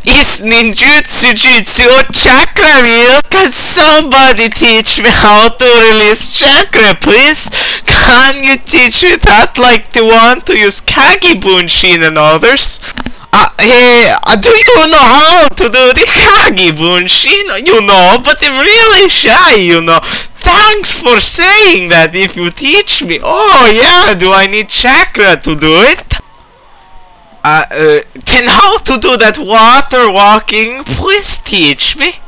Is ninjutsu jutsu or chakra real? Can somebody teach me how to release chakra, please? Can you teach me that like the one to use Kage Bunshin and others? Hey, do you know how to do the Kage Bunshin? You know, but I'm really shy, you know. Thanks for saying that if you teach me. Oh yeah, do I need chakra to do it? Then how to do that water walking? Please teach me.